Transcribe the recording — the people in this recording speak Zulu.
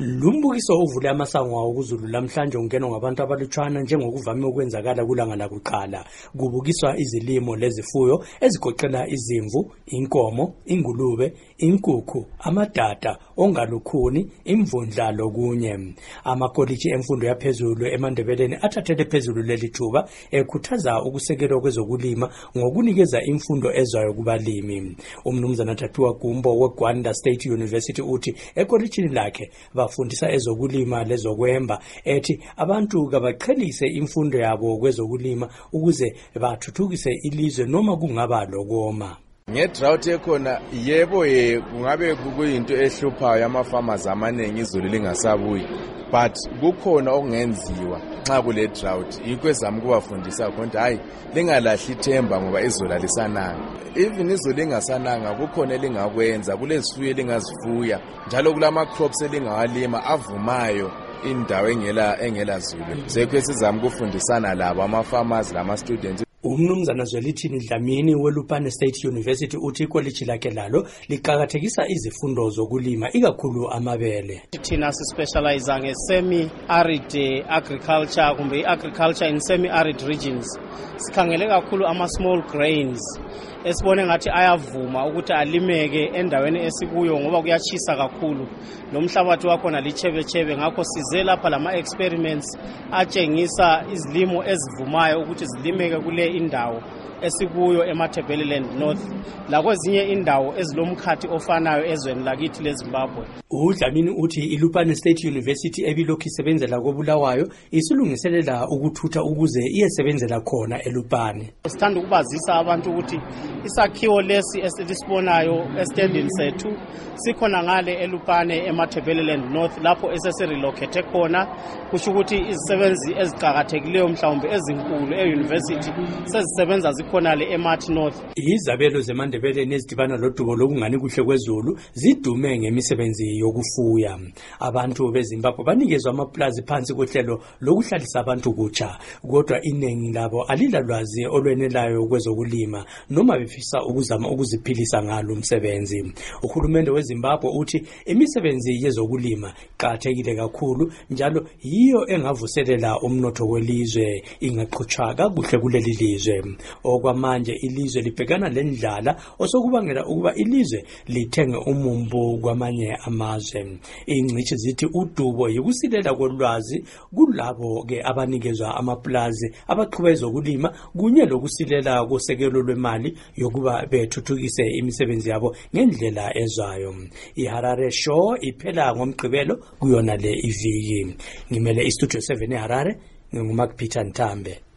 Lumbukiso uvule amasango okuZulu lamhlanje ungenwa ngabantu abalutshwana njengokuvame ukwenzakala kulanga lakuqala. Kubukiswa izilimo lezifuyo ezigoqela izimvu, inkomo, ingulube, inkukhu, amadada, ongalukhuni, imvundla lokunye. Amakoliji emfundo yaphezulu eMandebeleni athathele phezulu leli thuba ekhuthaza ukusekelwa kwezokulima ngokunikeza imfundo ezwayo kubalimi. Umnumzana Tathiwa Gumbo weGwanda State University uthi ekolijini lakhe bafundisa ezokulima lezokwemba, ethi abantu kabaqhelise imfundo yabo kwezokulima ukuze bathuthukise ilizwe noma kungaba lokoma. Nge-drought ekhona yebo kungabe kuyinto ehluphayo ama-farmers amaningi izulu lingasabuyi, but kukhona okungenziwa nxa kule drought. Yikho ezama ukubafundisa khona hayi lingalahli ithemba ngoba izulu lisananga. Even izulu lingasananga kukhona elingakwenza, kulezifuyo elingazifuya, njalo kulama crops elingawalima avumayo indawo engela zulu. Sekho sizama ukufundisana labo ama-farmers lama-students. Umnumzana Zwelithini Dlamini weLupane State University uthi ikoliji lakhe lalo liqakathekisa izifundo zokulima ikakhulu amabele. Thina sispecialize nge-semi-arid agriculture kumbe agriculture in semi-arid regions. Sikhangele kakhulu ama-small grains esibone ngathi ayavuma ukuthi alimeke endaweni esikuyo ngoba kuyachisa kakhulu. Nomhlabathi wakhona lichebechebe, ngakho size lapha lama-experiments atshengisa izilimo ezivumayo ukuthi zilimeke kule indawo esikuyo eMatabeleland North lakwezinye indawo ezilomkhathi ofanayo ezweni lakithi leZimbabwe. uDlamini uthi iLupane State University ebilokhu isebenzela koBulawayo isilungiselela ukuthutha ukuze iyesebenzela khona eLupane. Sithanda ukubazisa abantu ukuthi isakhiwo lesi esisibonayo estandini sethu sikhona ngale eLupane eMatabeleland North lapho esesirelocate khona, kusho ukuthi izisebenzi eziqhakathekileyo mhlawumbe ezinkulu euniversity sezisebenza zikhona le eMat North. Izabelo zeMandebeleni ezidibana lodubo lokungani kuhle kwezulu zidume ngemisebenzi yokufuya. Abantu beZimbabwe banikezwa amaplazi phansi kohlelo lokuhlalisa abantu kutsha, kodwa iningi labo alilalwazi olwenelayo kwezokulima noma befisa ukuzama ukuziphilisa ngalo umsebenzi. Uhulumende weZimbabwe uthi imisebenzi yezokulima iqhakathekile kakhulu njalo yiyo engavuselela umnotho welizwe ingaqhutshwa kakuhle kuleli lizwe. Okwamanje ilizwe libhekana lendlala osokubangela ukuba ilizwe lithenge umumbu kwamanye amazwe. Ingcithi zithi udubo yikusilela kolwazi kulabo ke abanikezwa amaplazi abaqhubeka ezokulima kunye lokusilela kosekelo lwemali yokuba bethuthukise imisebenzi yabo ngendlela ezwayo. iHarare Show iphela ngomgqibelo kuyona le iviki. Ngimele iStudio 7 eHarare, nginguMark Peter Ntambe.